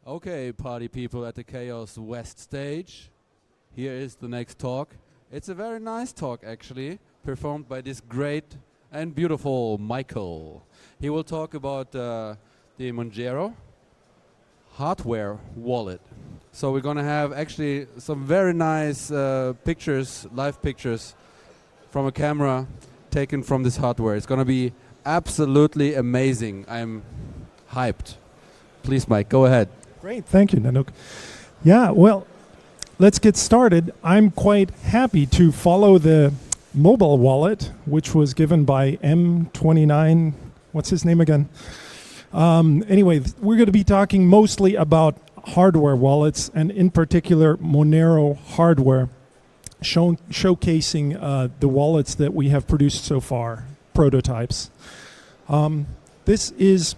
Okay, party people at the Chaos West stage. Here is the next talk. It's a very nice talk, actually, performed by this great and beautiful Michael. He will talk about the Monero hardware wallet. So we're going to have actually some very nice pictures, live pictures from a camera taken from this hardware. It's going to be absolutely amazing. I'm hyped. Please, Mike, go ahead. Great, thank you, Nanook. Yeah, well, let's get started. I'm quite happy to follow the mobile wallet, which was given by M29. What's his name again? Anyway, we're going to be talking mostly about hardware wallets, and in particular, Monero hardware, showcasing the wallets that we have produced so far, prototypes. This is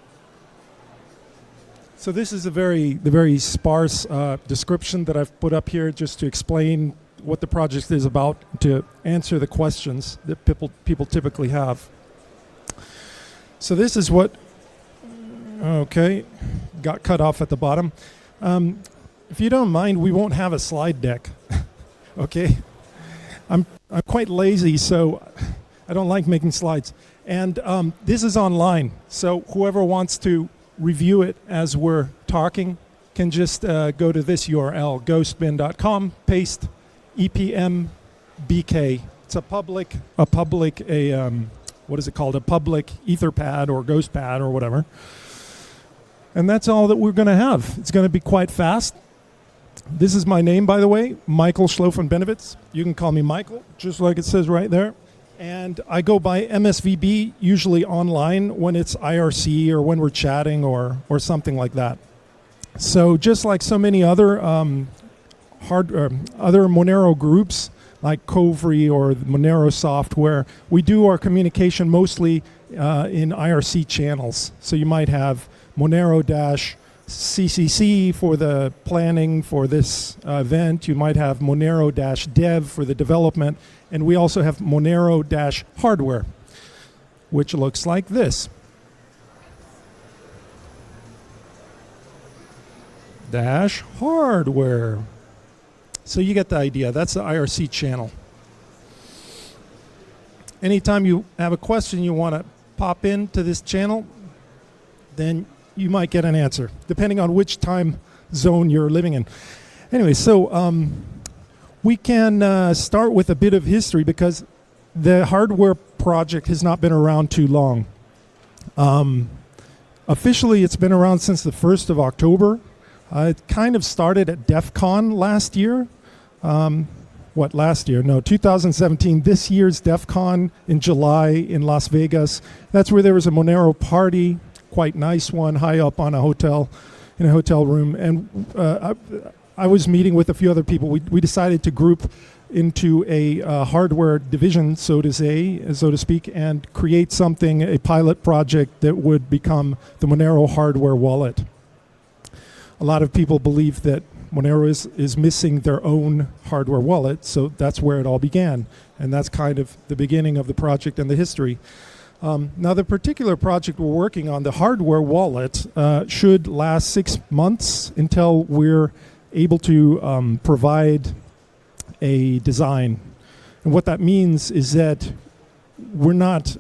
the very sparse description that I've put up here just to explain what the project is about, to answer the questions that people typically have. So this is what, okay, got cut off at the bottom. If you don't mind, we won't have a slide deck, okay? I'm quite lazy, so I don't like making slides. And this is online, so whoever wants to review it as we're talking can just go to this URL, ghostbin.com, paste EPMBK. It's a public, what is it called? A public Etherpad or Ghostpad or whatever. And that's all that we're going to have. It's going to be quite fast. This is my name, by the way, Michael Schlofen-Benowitz. You can call me Michael, just like it says right there. And I go by MSVB, usually online when it's IRC or when we're chatting or something like that. So just like so many other other Monero groups, like Kovri or Monero Software, we do our communication mostly in IRC channels. So you might have Monero-CCC for the planning for this event. You might have Monero-dev for the development. And we also have Monero-hardware, which looks like this. -hardware. So you get the idea. That's the IRC channel. Anytime you have a question you want to pop into this channel, then you might get an answer, depending on which time zone you're living in. Anyway, so we can start with a bit of history because the hardware project has not been around too long. Officially, it's been around since the 1st of October. It kind of started at DEF CON last year. Last year? No, 2017. This year's DEF CON in July in Las Vegas. That's where there was a Monero party, quite nice one, high up on in a hotel room. And I was meeting with a few other people. We decided to group into a hardware division, so to speak, and create something, a pilot project that would become the Monero hardware wallet. A lot of people believe that Monero is missing their own hardware wallet, so that's where it all began. And that's kind of the beginning of the project and the history. Now, the particular project we're working on, the hardware wallet, should last 6 months until we're able to provide a design. And what that means is that we're not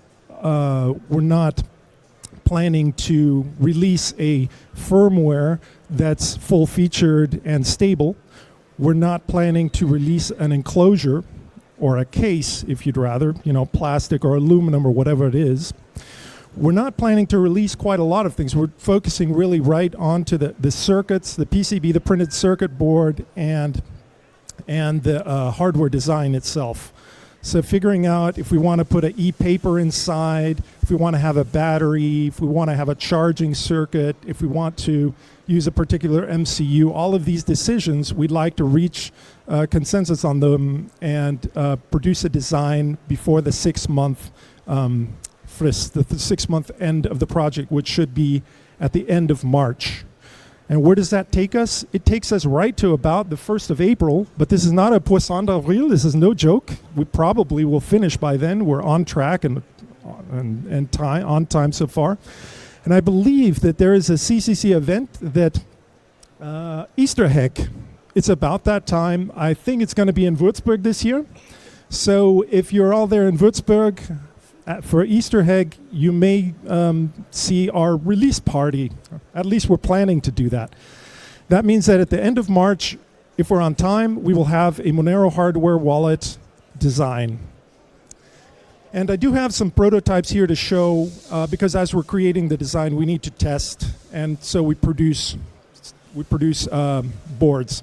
planning to release a firmware that's full-featured and stable. We're not planning to release an enclosure or a case, if you'd rather, plastic or aluminum or whatever it is. We're not planning to release quite a lot of things. We're focusing really right onto the circuits, the PCB, the printed circuit board, and the hardware design itself. So figuring out if we want to put an e-paper inside, if we want to have a battery, if we want to have a charging circuit, if we want to use a particular MCU, all of these decisions, we'd like to reach consensus on them and produce a design before the 6-month frist, the 6-month end of the project, which should be at the end of March. And where does that take us? It takes us right to about the 1st of April, but this is not a poisson d'avril, this is no joke. We probably will finish by then. We're on track and on time so far. And I believe that there is a CCC event that Easter egg. It's about that time. I think it's going to be in Würzburg this year. So if you're all there in Würzburg for Easter egg, you may see our release party. At least we're planning to do that. That means that at the end of March, if we're on time, we will have a Monero hardware wallet design. And I do have some prototypes here to show, because as we're creating the design, we need to test, and so we produce boards.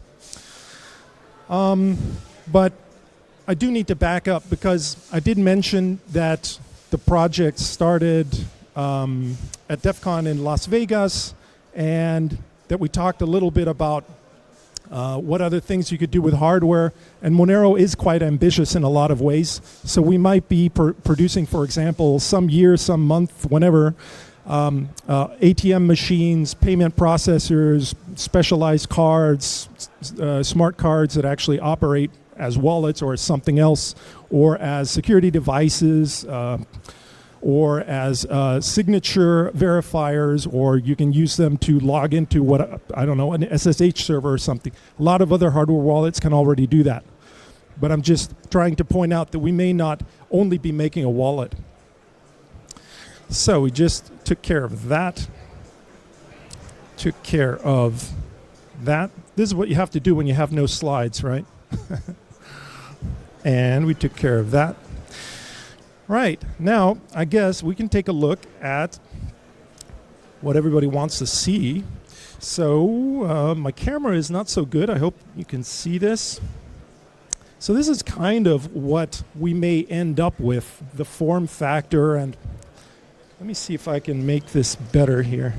But I do need to back up because I did mention that the project started at DEF CON in Las Vegas, and that we talked a little bit about what other things you could do with hardware. And Monero is quite ambitious in a lot of ways. So we might be producing, for example, some year, some month, whenever, ATM machines, payment processors, specialized cards, smart cards that actually operate as wallets or as something else, or as security devices, or as signature verifiers, or you can use them to log into what, I don't know, an SSH server or something. A lot of other hardware wallets can already do that. But I'm just trying to point out that we may not only be making a wallet. So we just took care of that. Took care of that. This is what you have to do when you have no slides, right? And we took care of that. Right, now I guess we can take a look at what everybody wants to see. So my camera is not so good. I hope you can see this. So this is kind of what we may end up with, the form factor. And let me see if I can make this better here.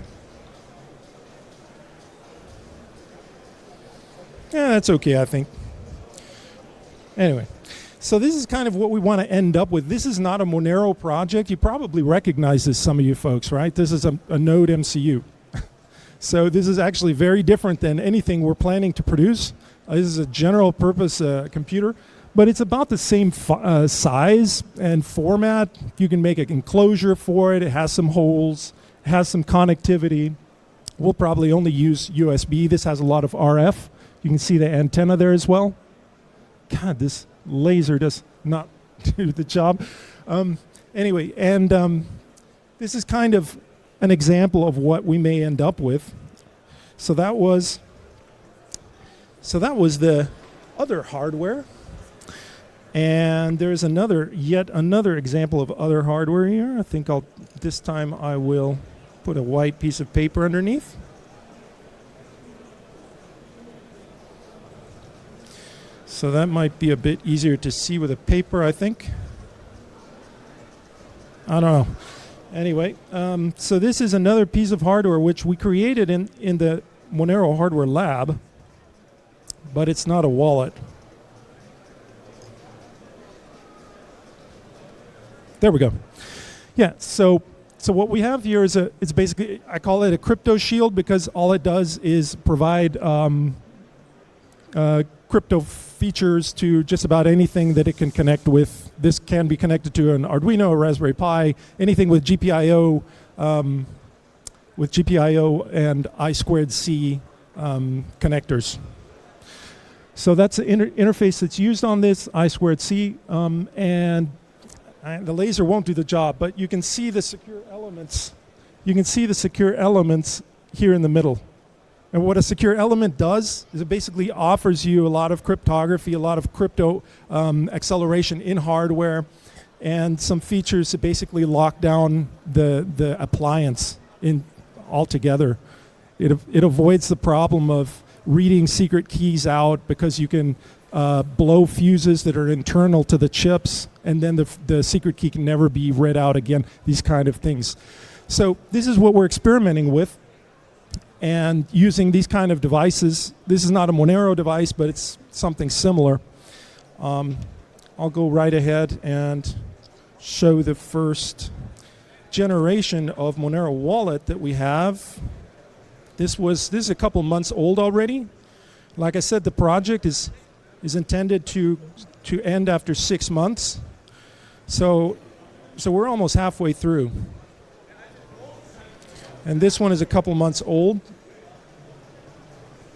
Yeah, that's okay, I think. Anyway. So this is kind of what we want to end up with. This is not a Monero project. You probably recognize this, some of you folks, right? This is a Node MCU. So this is actually very different than anything we're planning to produce. This is a general purpose computer, but it's about the same size and format. You can make an enclosure for it. It has some holes. It has some connectivity. We'll probably only use USB. This has a lot of RF. You can see the antenna there as well. God, this laser does not do the job. Anyway, and this is kind of an example of what we may end up with. So that was the other hardware. And there's yet another example of other hardware here. I think this time I will put a white piece of paper underneath. So that might be a bit easier to see with a paper, I think. I don't know. Anyway, so this is another piece of hardware which we created in the Monero Hardware Lab, but it's not a wallet. There we go. Yeah, so what we have here is it's basically, I call it a crypto shield because all it does is provide crypto features to just about anything that it can connect with. This can be connected to an Arduino, a Raspberry Pi, anything with GPIO, and I2C connectors. So that's the interface that's used on this I2C, and the laser won't do the job, but you can see the secure elements. You can see the secure elements here in the middle. And what a secure element does is it basically offers you a lot of cryptography, a lot of crypto acceleration in hardware, and some features to basically lock down the appliance altogether. It avoids the problem of reading secret keys out because you can blow fuses that are internal to the chips, and then the secret key can never be read out again, these kind of things. So this is what we're experimenting with. And using these kind of devices, this is not a Monero device, but it's something similar. I'll go right ahead and show the first generation of Monero wallet that we have. This is a couple months old already. Like I said, the project is intended to end after 6 months. So we're almost halfway through. And this one is a couple months old.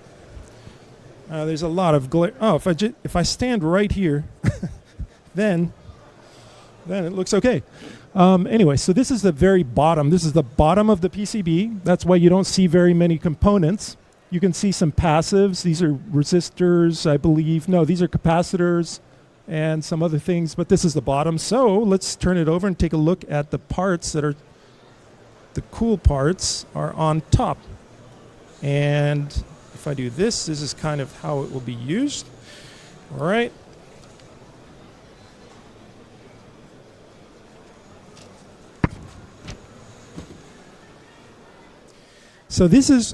There's a lot of glare. Oh, if I stand right here, then it looks okay. Anyway, so this is the very bottom. This is the bottom of the PCB. That's why you don't see very many components. You can see some passives. These are resistors, I believe. No, these are capacitors and some other things, but this is the bottom. So let's turn it over and take a look at the parts that are, the cool parts are on top. And if I do this is kind of how it will be used. All right. So this is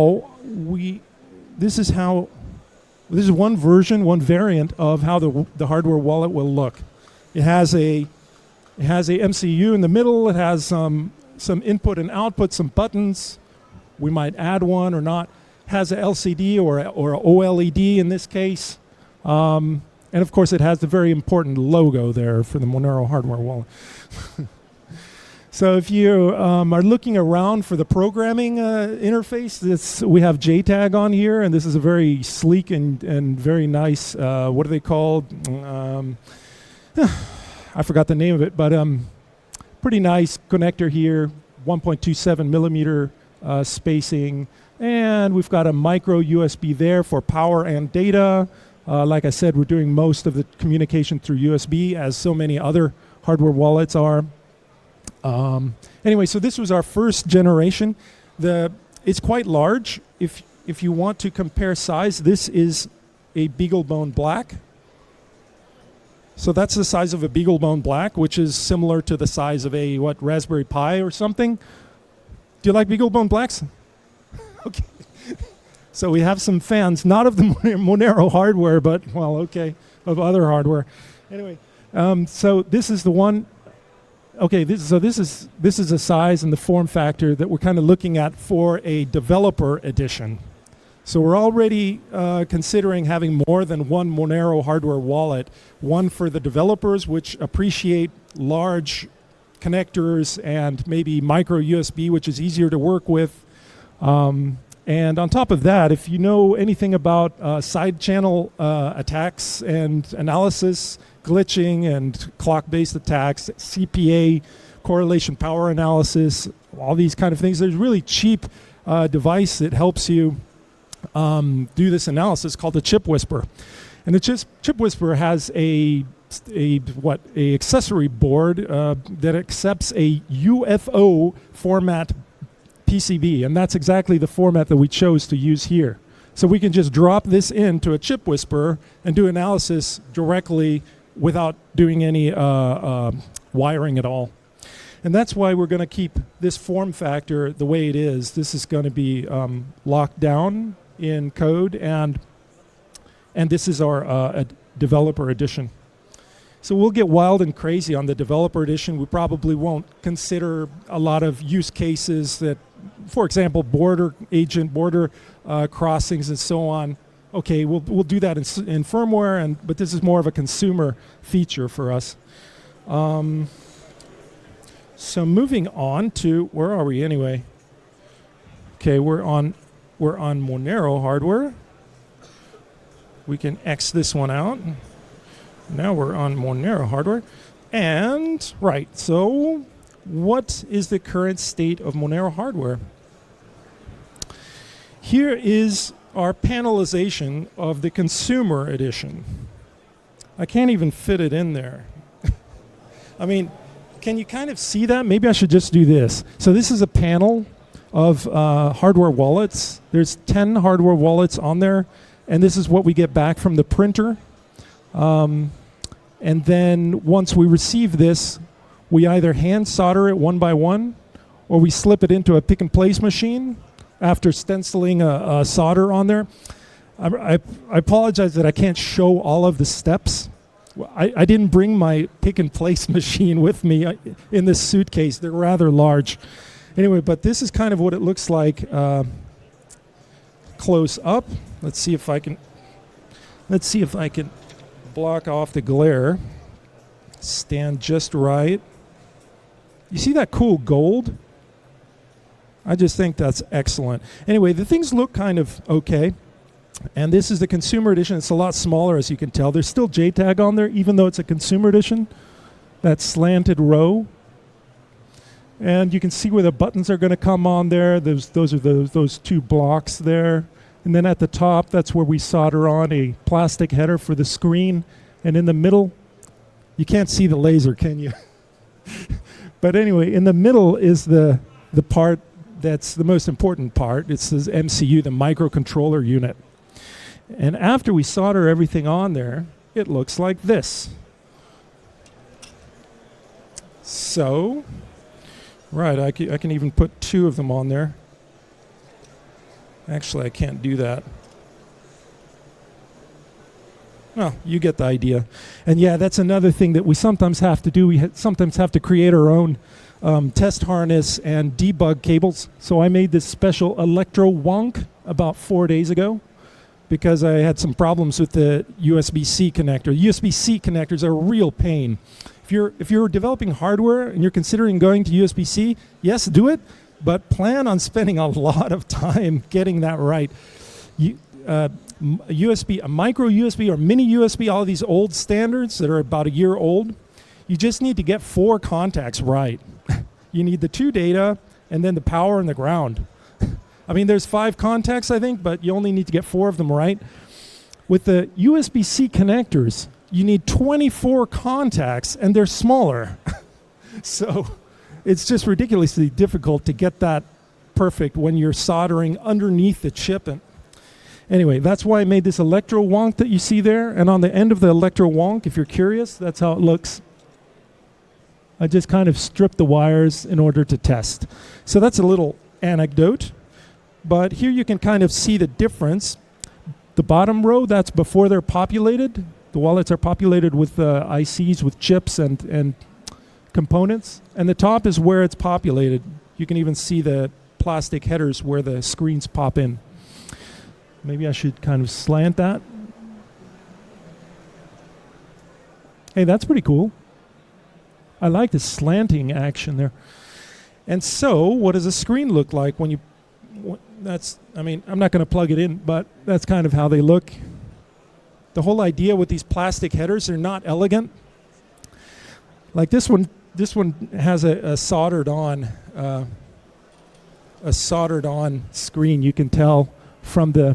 one version, one variant of how the hardware wallet will look. It has a MCU in the middle. It has some input and output, some buttons. We might add one or not. It has a LCD or a OLED in this case. And of course it has the very important logo there for the Monero hardware wallet. So if you are looking around for the programming interface, we have JTAG on here, and this is a very sleek and very nice, what are they called? I forgot the name of it, but pretty nice connector here, 1.27 millimeter spacing, and we've got a micro USB there for power and data. Like I said, we're doing most of the communication through USB, as so many other hardware wallets are. Anyway, so this was our first generation. It's quite large. If you want to compare size, this is a BeagleBone Black. So that's the size of a BeagleBone Black, which is similar to the size of a Raspberry Pi or something. Do you like BeagleBone Blacks? Okay. So we have some fans, not of the Monero hardware, but of other hardware. Anyway, so this is the one. Okay, this is a size and the form factor that we're kind of looking at for a developer edition. So we're already considering having more than one Monero hardware wallet, one for the developers, which appreciate large connectors and maybe micro USB, which is easier to work with. And on top of that, if you know anything about side channel attacks and analysis, glitching and clock-based attacks, CPA, correlation power analysis, all these kind of things, there's a really cheap device that helps you do this analysis called the Chip Whisper. And the Chip Whisper has a accessory board that accepts a UFO format PCB, and that's exactly the format that we chose to use here. So we can just drop this into a Chip Whisper and do analysis directly without doing any wiring at all. And that's why we're going to keep this form factor the way it is. This is going to be locked down in code, and this is our developer edition. So we'll get wild and crazy on the developer edition. We probably won't consider a lot of use cases that, for example, border crossings and so on. Okay, we'll do that in firmware, but this is more of a consumer feature for us. So moving on to, where are we anyway? Okay, we're on Monero hardware. We can X this one out. Now we're on Monero hardware. And, right, so what is the current state of Monero hardware? Here is our panelization of the consumer edition. I can't even fit it in there. I mean, can you kind of see that? Maybe I should just do this. So this is a panel of hardware wallets. There's 10 hardware wallets on there, and this is what we get back from the printer. And then once we receive this, we either hand solder it one by one, or we slip it into a pick and place machine after stenciling a solder on there. I apologize that I can't show all of the steps. I didn't bring my pick and place machine with me in this suitcase. They're rather large. Anyway, but this is kind of what it looks like close up. Let's see if I can block off the glare. Stand just right. You see that cool gold? I just think that's excellent. Anyway, the things look kind of okay. And this is the consumer edition. It's a lot smaller, as you can tell. There's still JTAG on there, even though it's a consumer edition. That slanted row. And you can see where the buttons are going to come on there. Those are those two blocks there. And then at the top, that's where we solder on a plastic header for the screen. And in the middle, you can't see the laser, can you? But anyway, in the middle is the part that's the most important part. It's the MCU, the microcontroller unit. And after we solder everything on there, it looks like this. So, right, I can even put two of them on there. Actually, I can't do that. Well, you get the idea. And yeah, that's another thing that we sometimes have to do. We sometimes have to create our own test harness and debug cables. So I made this special electro wonk about 4 days ago because I had some problems with the USB-C connector. USB-C connectors are a real pain. If you're developing hardware and you're considering going to USB-C, yes, do it, but plan on spending a lot of time getting that right. USB, a micro USB or mini USB, all of these old standards that are about a year old, you just need to get 4 contacts right. You need the 2 data and then the power and the ground. I mean, there's 5 contacts, I think, but you only need to get 4 of them right. With the USB-C connectors, you need 24 contacts, and they're smaller. So it's just ridiculously difficult to get that perfect when you're soldering underneath the chip. And anyway, that's why I made this electro wonk that you see there. And on the end of the electro wonk, if you're curious, that's how it looks. I just kind of stripped the wires in order to test. So that's a little anecdote. But here you can kind of see the difference. The bottom row, that's before they're populated. The wallets are populated with ICs, with chips and components. And the top is where it's populated. You can even see the plastic headers where the screens pop in. Maybe I should kind of slant that. Hey, that's pretty cool. I like the slanting action there. And so, what does a screen look like when you... I'm not going to plug it in, but that's kind of how they look. The whole idea with these plastic headers, they're not elegant. Like this one has a soldered on screen. You can tell from the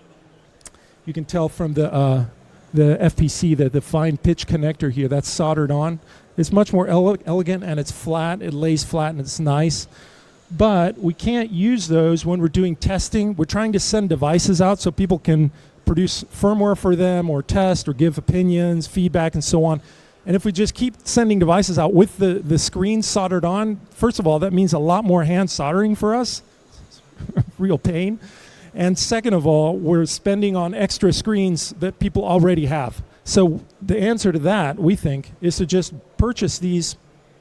FPC, the fine pitch connector here, that's soldered on. It's much more elegant, and it's flat. It lays flat and it's nice. But we can't use those when we're doing testing. We're trying to send devices out so people can produce firmware for them or test or give opinions, feedback, and so on. And if we just keep sending devices out with the screen soldered on, first of all, that means a lot more hand soldering for us. Real pain. And second of all, we're spending on extra screens that people already have. So the answer to that, we think, is to just purchase these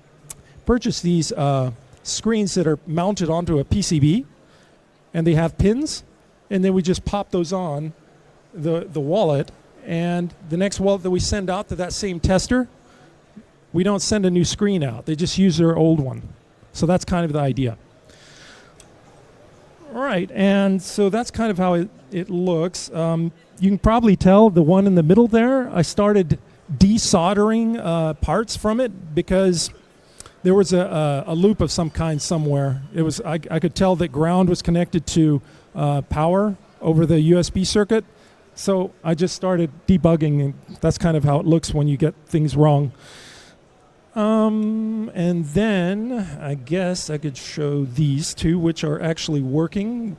screens that are mounted onto a PCB, and they have pins, and then we just pop those on the wallet, and the next wallet that we send out to that same tester, we don't send a new screen out. They just use their old one. So that's kind of the idea. All right, and so that's kind of how it looks. You can probably tell the one in the middle there, I started desoldering parts from it because there was a loop of some kind somewhere. I could tell that ground was connected to power over the USB circuit. So I just started debugging, and that's kind of how it looks when you get things wrong. And then I guess I could show these two, which are actually working.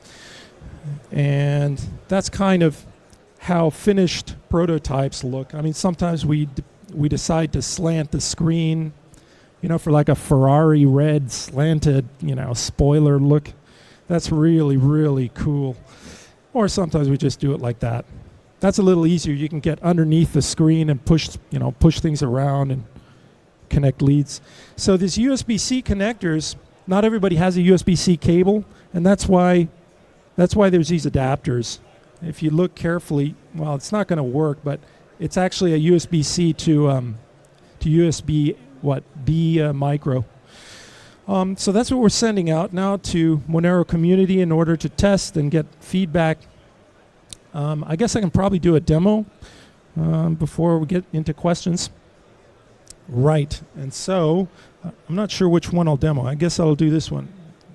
And that's kind of how finished prototypes look. I mean, sometimes we decide to slant the screen, for like a Ferrari red slanted, spoiler look. That's really, really cool. Or sometimes we just do it like that. That's a little easier. You can get underneath the screen and push things around and connect leads. So these USB-C connectors, not everybody has a USB-C cable, and that's why there's these adapters. If you look carefully, well, it's not going to work, but it's actually a USB-C to USB B micro. So that's what we're sending out now to Monero community in order to test and get feedback I guess I can probably do a demo before we get into questions. Right, and so I'm not sure which one I'll demo. I guess I'll do this one.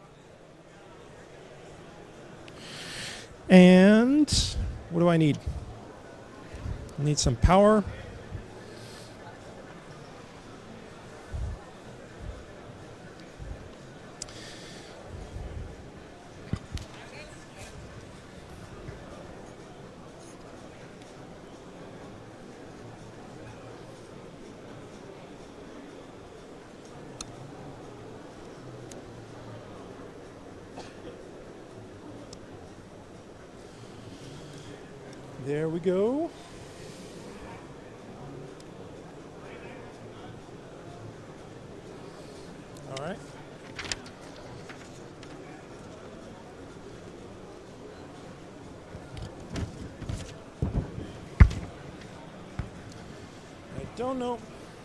And what do I need? I need some power. There we go. All right. I don't know.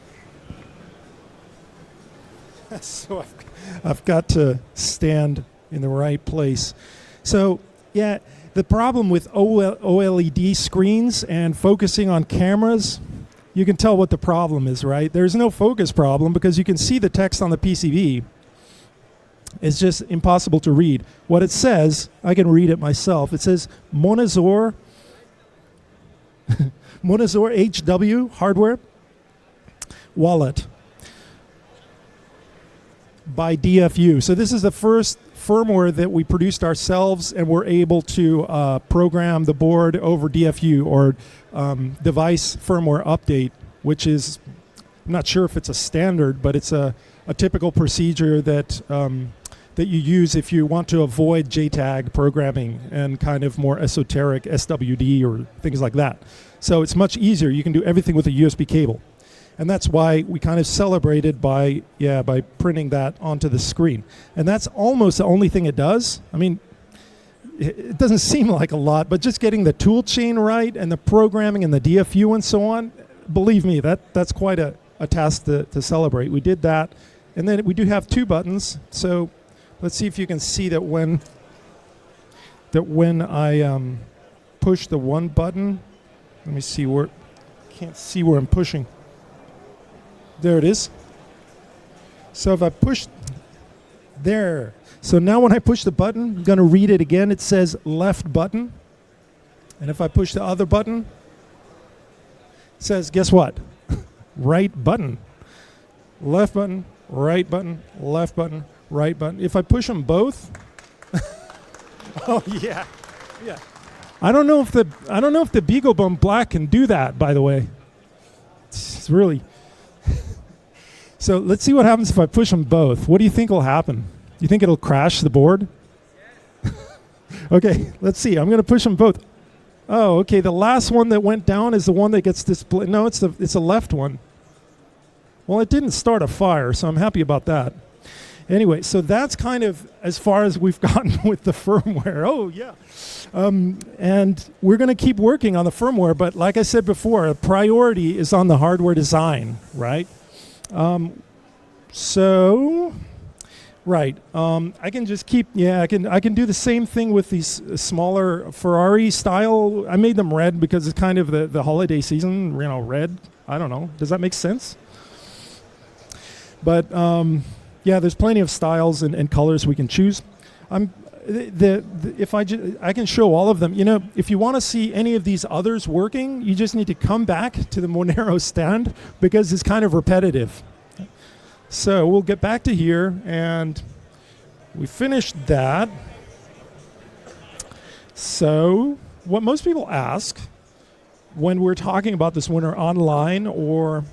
So I've got to stand in the right place. So, yeah. The problem with OLED screens and focusing on cameras, you can tell what the problem is, right? There's no focus problem because you can see the text on the PCB. It's just impossible to read. What it says, I can read it myself. It says Monazor HW hardware wallet by DFU. So this is the first firmware that we produced ourselves, and we're able to program the board over DFU, or device firmware update, which is, I'm not sure if it's a standard, but it's a typical procedure that that you use if you want to avoid JTAG programming and kind of more esoteric SWD or things like that. So it's much easier. You can do everything with a USB cable. And that's why we kind of celebrated by printing that onto the screen. And that's almost the only thing it does. I mean, it doesn't seem like a lot, but just getting the tool chain right and the programming and the DFU and so on, believe me, that's quite a task to celebrate. We did that. And then we do have two buttons. So let's see if you can see that when I push the one button, let me see where, can't see where I'm pushing. There it is. So if I push there, so now when I push the button, I'm going to read it again. It says left button. And if I push the other button, it says, guess what? Right button. Left button, right button, left button, right button. If I push them both, oh yeah, yeah. I don't know if the BeagleBone Black can do that, by the way. It's really. So let's see what happens if I push them both. What do you think will happen? Do you think it'll crash the board? Okay, let's see. I'm going to push them both. Oh, okay. The last one that went down is the one that gets displayed. No, it's the left one. Well, it didn't start a fire, so I'm happy about that. Anyway, so that's kind of as far as we've gotten with the firmware. Oh, yeah. And we're going to keep working on the firmware, but like I said before, a priority is on the hardware design, right? I can just keep, I can do the same thing with these smaller Ferrari style. I made them red because it's kind of the holiday season, red. I don't know. Does that make sense? But there's plenty of styles and colors we can choose. I can show all of them. If you want to see any of these others working, you just need to come back to the Monero stand because it's kind of repetitive. So we'll get back to here, and we finished that. So what most people ask when we're talking about this winter online or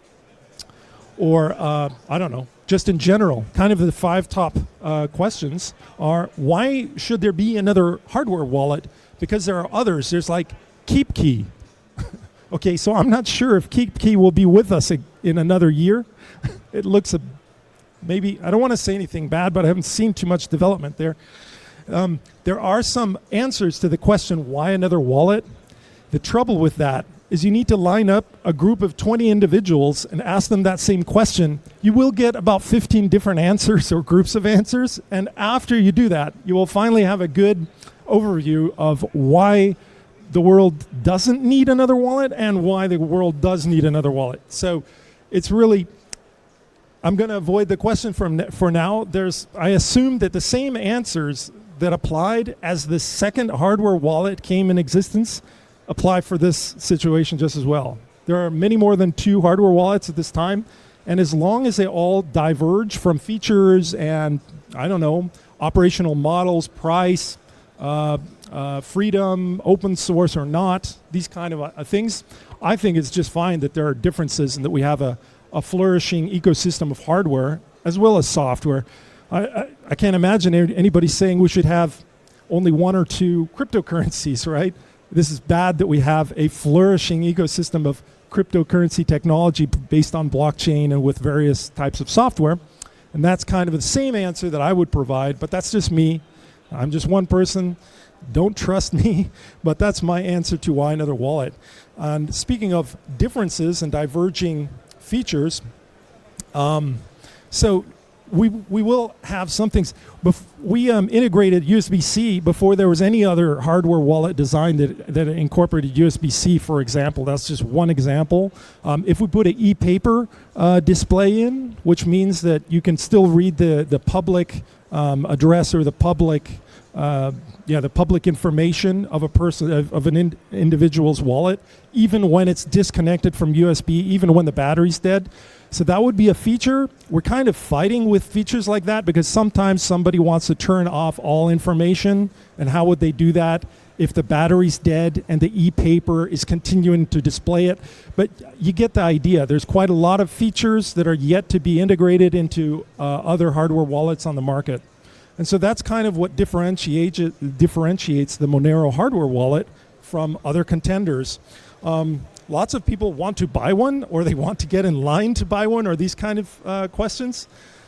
I don't know, just in general, kind of the 5 top questions are, why should there be another hardware wallet? Because there are others. There's like KeepKey. Okay, so I'm not sure if KeepKey will be with us in another year. It looks maybe, I don't want to say anything bad, but I haven't seen too much development there. There are some answers to the question, why another wallet? The trouble with that is you need to line up a group of 20 individuals and ask them that same question. You will get about 15 different answers or groups of answers. And after you do that, you will finally have a good overview of why the world doesn't need another wallet and why the world does need another wallet. So it's really, I'm going to avoid the question for now. I assume that the same answers that applied as the second hardware wallet came in existence apply for this situation just as well. There are many more than 2 hardware wallets at this time, and as long as they all diverge from features and, I don't know, operational models, price, freedom, open source or not, these kind of things, I think it's just fine that there are differences and that we have a flourishing ecosystem of hardware as well as software. I can't imagine anybody saying we should have only 1 or 2 cryptocurrencies, right? This is bad that we have a flourishing ecosystem of cryptocurrency technology based on blockchain and with various types of software. And that's kind of the same answer that I would provide, but that's just me. I'm just one person. Don't trust me, but that's my answer to why another wallet. And speaking of differences and diverging features, so we will have some things. We integrated USB-C before there was any other hardware wallet design that incorporated USB-C, for example. That's just one example. If we put an e-paper display in, which means that you can still read the public address or the public information of a person, of an individual's wallet, even when it's disconnected from USB, even when the battery's dead. So that would be a feature. We're kind of fighting with features like that because sometimes somebody wants to turn off all information, and how would they do that if the battery's dead and the e-paper is continuing to display it? But you get the idea. There's quite a lot of features that are yet to be integrated into other hardware wallets on the market. And so that's kind of what differentiates the Monero hardware wallet from other contenders. Lots of people want to buy one, or they want to get in line to buy one, or these kind of questions.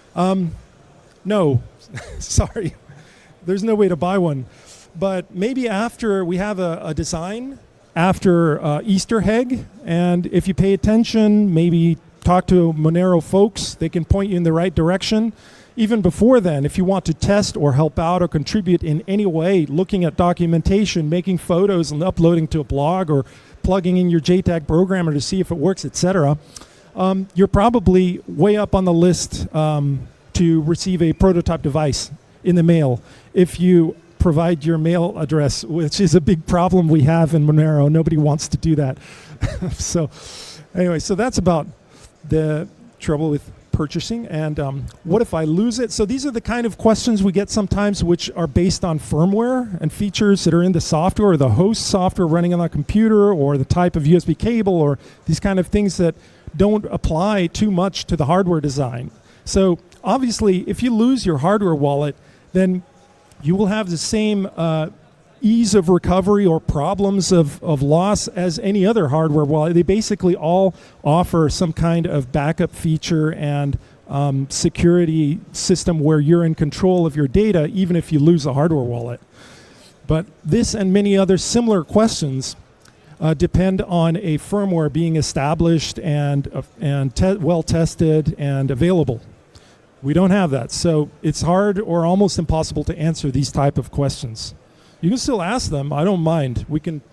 No, sorry. There's no way to buy one. But maybe after we have a design, after Easter egg, and if you pay attention, maybe talk to Monero folks, they can point you in the right direction. Even before then, if you want to test or help out or contribute in any way, looking at documentation, making photos and uploading to a blog, or plugging in your JTAG programmer to see if it works, etc., you're probably way up on the list to receive a prototype device in the mail if you provide your mail address, which is a big problem we have in Monero. Nobody wants to do that. So anyway, so that's about the trouble with purchasing. And what if I lose it? So these are the kind of questions we get sometimes, which are based on firmware and features that are in the software, or the host software running on a computer, or the type of USB cable, or these kind of things that don't apply too much to the hardware design. So obviously, if you lose your hardware wallet, then you will have the same ease of recovery or problems of loss as any other hardware wallet. They basically all offer some kind of backup feature and security system where you're in control of your data, even if you lose a hardware wallet. But this and many other similar questions depend on a firmware being established and well tested and available. We don't have that, so it's hard or almost impossible to answer these type of questions. You can still ask them. I don't mind. We can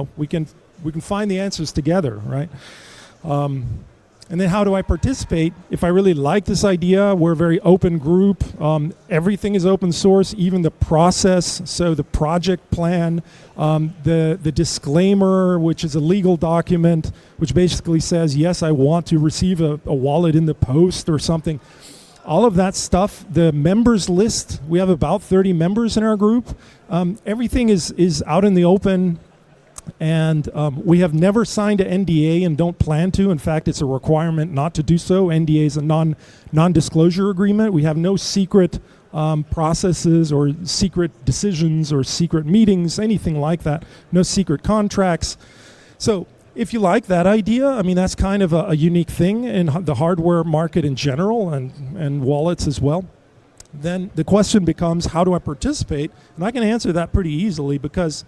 find the answers together, right? And then how do I participate? If I really like this idea, we're a very open group. Everything is open source, even the process. So the project plan, the disclaimer, which is a legal document, which basically says, yes, I want to receive a wallet in the post or something. All of that stuff, the members list, we have about 30 members in our group. Everything is out in the open, and we have never signed an NDA and don't plan to. In fact, it's a requirement not to do so. NDA is a non-disclosure agreement. We have no secret processes or secret decisions or secret meetings, anything like that. No secret contracts. So if you like that idea, I mean, that's kind of a unique thing in the hardware market in general, and wallets as well. Then the question becomes, how do I participate? And I can answer that pretty easily, because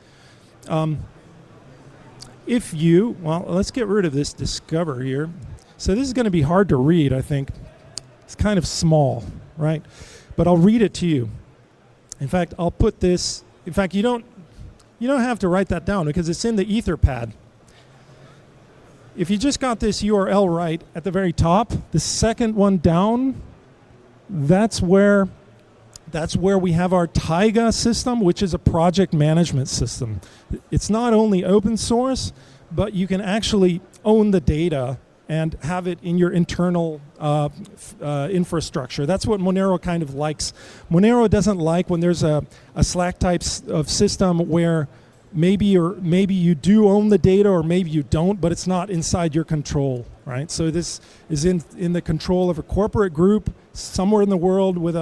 let's get rid of this discover here. So this is going to be hard to read, I think. It's kind of small, right? But I'll read it to you. In fact, I'll put this, you don't You don't have to write that down because it's in the Etherpad. If you just got this URL right at the very top, the second one down, that's where we have our Taiga system, which is a project management system. It's not only open source, but you can actually own the data and have it in your internal infrastructure. That's what Monero kind of likes. Monero doesn't like when there's a Slack type of system where maybe you do own the data or maybe you don't, but it's not inside your control, right? So this is in the control of a corporate group somewhere in the world with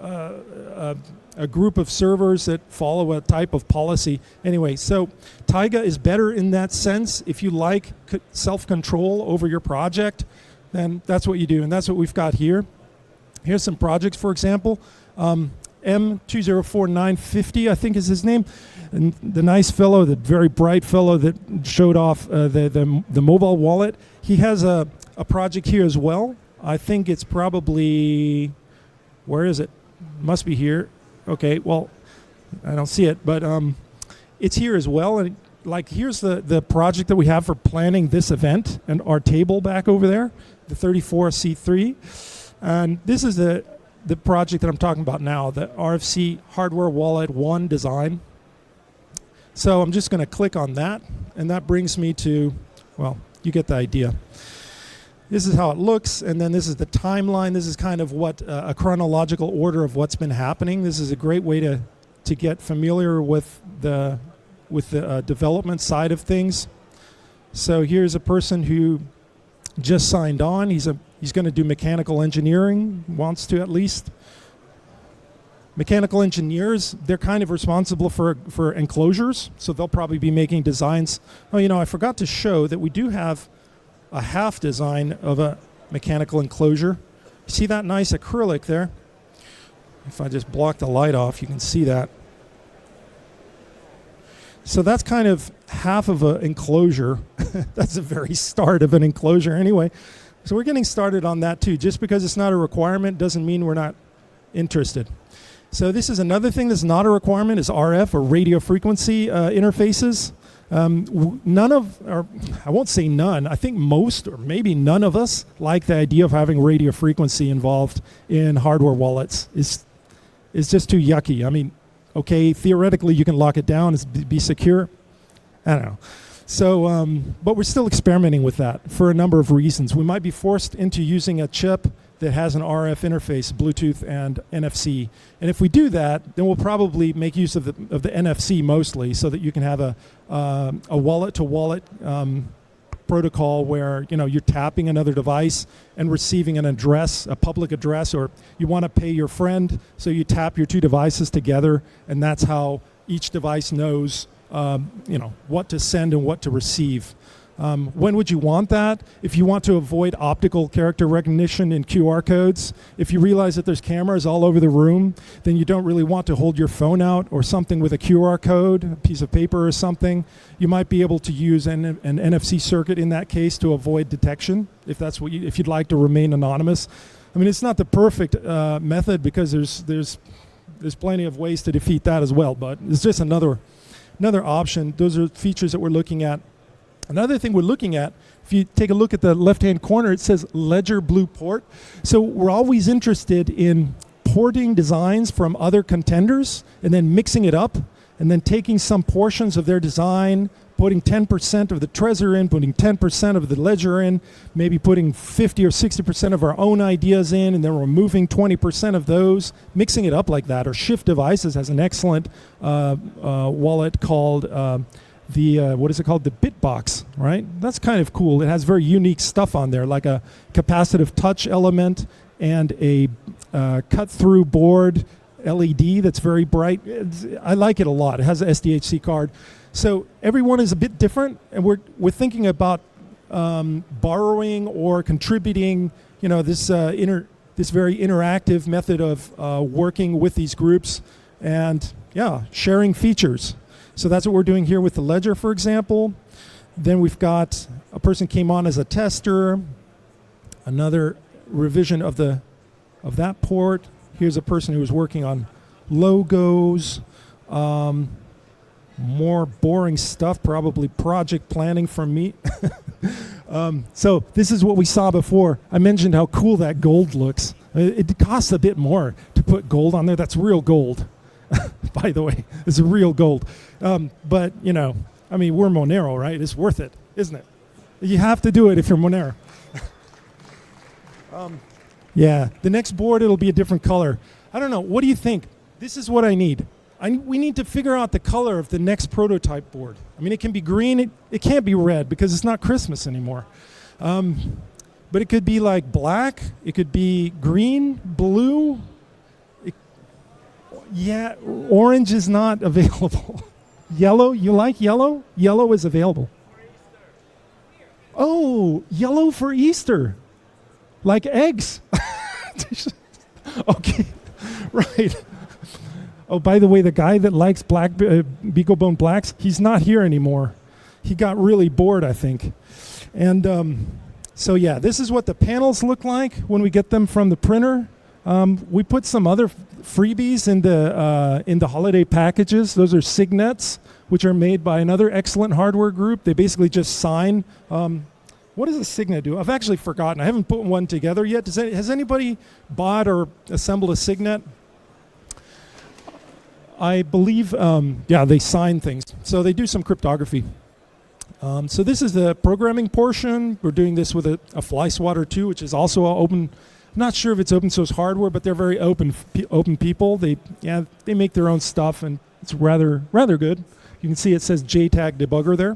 a group of servers that follow a type of policy. Anyway, so Taiga is better in that sense. If you like self-control over your project, then that's what you do, and that's what we've got here. Here's some projects, for example. M204950, I think is his name. And the nice fellow, the very bright fellow that showed off the mobile wallet, he has a project here as well. I think it's probably, where is it? Must be here. Okay, well, I don't see it, but it's here as well. And like, here's the project that we have for planning this event, and our table back over there, the 34C3. And this is the project that I'm talking about now, the RFC Hardware Wallet 1 design. So I'm just going to click on that, and that brings me to, well, you get the idea. This is how it looks, and then this is the timeline. This is kind of what a chronological order of what's been happening. This is a great way to get familiar with the development side of things. So here's a person who just signed on. He's going to do mechanical engineering, wants to at least. Mechanical engineers, they're kind of responsible for enclosures, so they'll probably be making designs. Oh, I forgot to show that we do have a half design of a mechanical enclosure. See that nice acrylic there? If I just block the light off, you can see that. So that's kind of half of an enclosure. That's the very start of an enclosure anyway. So we're getting started on that too. Just because it's not a requirement doesn't mean we're not interested. So this is another thing that's not a requirement, is RF or radio frequency interfaces. None of, or I won't say none, I think most or maybe none of us like the idea of having radio frequency involved in hardware wallets. It's just too yucky. I mean, okay, theoretically you can lock it down, be secure. I don't know. So, but we're still experimenting with that for a number of reasons. We might be forced into using a chip that has an RF interface, Bluetooth and NFC. And if we do that, then we'll probably make use of the NFC mostly, so that you can have a wallet-to-wallet protocol where you're tapping another device and receiving an address, a public address, or you want to pay your friend, so you tap your two devices together, and that's how each device knows what to send and what to receive. When would you want that? If you want to avoid optical character recognition in QR codes, if you realize that there's cameras all over the room, then you don't really want to hold your phone out or something with a QR code, a piece of paper or something. You might be able to use an NFC circuit in that case to avoid detection, if that's what if you'd like to remain anonymous. I mean, it's not the perfect method, because there's plenty of ways to defeat that as well, but it's just another option. Those are features that we're looking at. Another thing we're looking at, if you take a look at the left-hand corner, it says Ledger Blue Port. So we're always interested in porting designs from other contenders and then mixing it up, and then taking some portions of their design, putting 10% of the Trezor in, putting 10% of the Ledger in, maybe putting 50 or 60% of our own ideas in, and then removing 20% of those, mixing it up like that. Or Shift Devices has an excellent wallet called what is it called? The Bitbox, right? That's kind of cool. It has very unique stuff on there, like a capacitive touch element and a cut-through board LED that's very bright. I like it a lot. It has an SDHC card. So everyone is a bit different, and we're thinking about borrowing or contributing, this very interactive method of working with these groups and, sharing features. So that's what we're doing here with the Ledger, for example. Then we've got a person came on as a tester, another revision of that port. Here's a person who was working on logos. more boring stuff, probably project planning from me. So this is what we saw before. I mentioned how cool that gold looks. It costs a bit more to put gold on there. That's real gold, by the way. It's real gold. But, you know, I mean, we're Monero, right? It's worth it, isn't it? You have to do it if you're Monero. Yeah, the next board, it'll be a different color. I don't know. What do you think? This is what I need. We need to figure out the color of the next prototype board. I mean, it can be green. It can't be red because it's not Christmas anymore. But it could be like black. It could be green, blue. Yeah, orange is not available. Yellow, you like yellow? Yellow is available. Oh, yellow for Easter. Like eggs. Okay, right. Oh, by the way, the guy that likes black BeagleBone Blacks, he's not here anymore. He got really bored, I think. And so, yeah, this is what the panels look like when we get them from the printer. We put some other freebies in the holiday packages. Those are signets, which are made by another excellent hardware group. They basically just sign. What does a signet do? I've actually forgotten. I haven't put one together yet. Has anybody bought or assembled a signet? I believe, yeah, they sign things. So they do some cryptography. So this is the programming portion. We're doing this with a FlySwatter 2, which is also open. I'm not sure if it's open source hardware, but they're very open people. They make their own stuff, and it's rather good. You can see it says JTAG debugger there.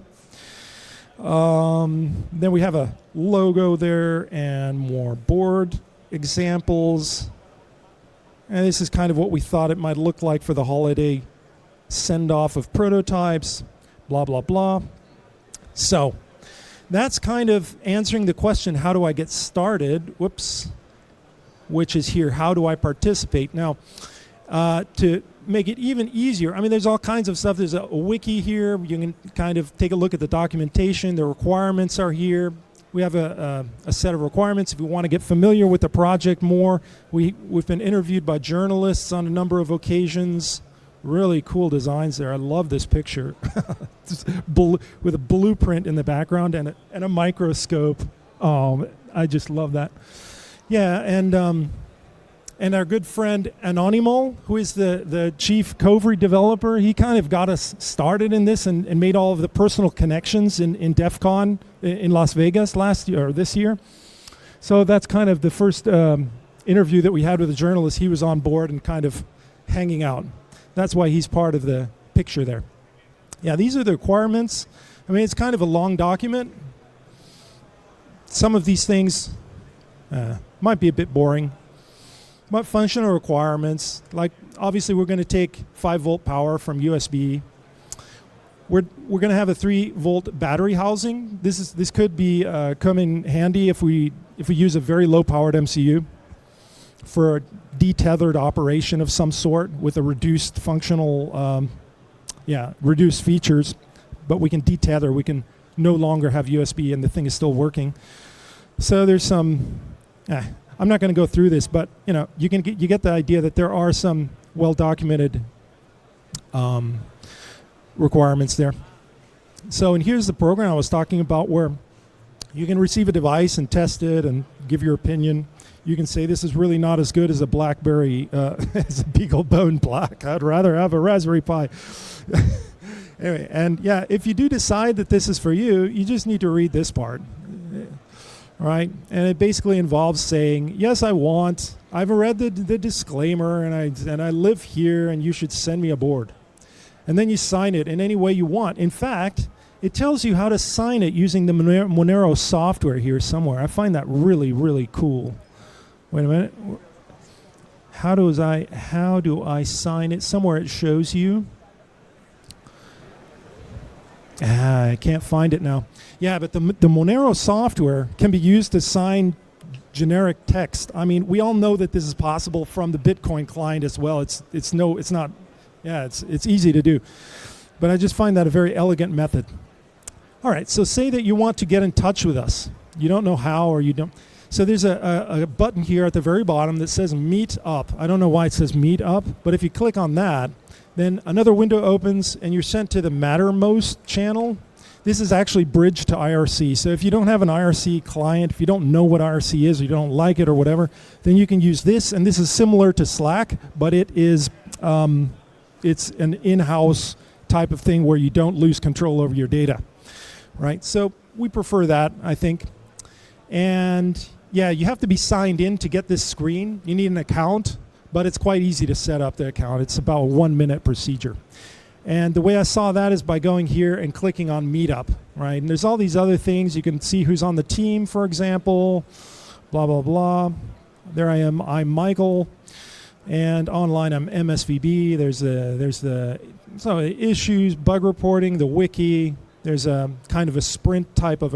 Then we have a logo there and more board examples. And this is kind of what we thought it might look like for the holiday send-off of prototypes, blah, blah, blah. So that's kind of answering the question, how do I get started? Whoops. Which is here, how do I participate? Now, to make it even easier, I mean, there's all kinds of stuff. There's a wiki here. You can kind of take a look at the documentation. The requirements are here. We have a set of requirements. If you want to get familiar with the project more, we've been interviewed by journalists on a number of occasions. Really cool designs there. I love this picture. With a blueprint in the background and a microscope. Oh, I just love that. Yeah, and our good friend Anonymous, who is the chief Kovri developer, he kind of got us started in this and made all of the personal connections in DEF CON in Las Vegas last year, or this year. So that's kind of the first interview that we had with a journalist. He was on board and kind of hanging out. That's why he's part of the picture there. Yeah, these are the requirements. I mean, it's kind of a long document. Some of these things might be a bit boring. But functional requirements, like obviously we're going to take 5-volt power from USB. We're going to have a 3-volt battery housing. This could be come in handy if we use a very low-powered MCU for a detethered operation of some sort with a reduced functional, reduced features. But we can detether. We can no longer have USB, and the thing is still working. So there's some. I'm not going to go through this, but you get the idea that there are some well-documented requirements there. So, and here's the program I was talking about, where you can receive a device and test it and give your opinion. You can say this is really not as good as a BlackBerry, as a BeagleBone Black. I'd rather have a Raspberry Pi. Anyway, and yeah, if you do decide that this is for you, you just need to read this part. Right, and it basically involves saying, yes, I've read the disclaimer, and I live here, and you should send me a board. And then you sign it in any way you want. In fact, it tells you how to sign it using the Monero software here somewhere. I find that really, really cool. Wait a minute. How do I sign it? Somewhere it shows you. I can't find it now. Yeah, but the Monero software can be used to sign generic text. I mean, we all know that this is possible from the Bitcoin client as well. It's easy to do. But I just find that a very elegant method. All right, so say that you want to get in touch with us. You don't know how, or you don't. So there's a button here at the very bottom that says Meet Up. I don't know why it says Meet Up, but if you click on that, Then another window opens and you're sent to the Mattermost channel. This is actually bridged to IRC. So if you don't have an IRC client, if you don't know what IRC is, or you don't like it or whatever, then you can use this. And this is similar to Slack, but it is it's an in-house type of thing where you don't lose control over your data, right? So we prefer that, I think. And yeah, you have to be signed in to get this screen. You need an account, but it's quite easy to set up the account. It's about a 1-minute procedure. And the way I saw that is by going here and clicking on Meetup, right? And there's all these other things. You can see who's on the team, for example, blah, blah, blah. There I am, I'm Michael. And online, I'm MSVB. There's the issues, bug reporting, the wiki. There's a kind of a sprint type of,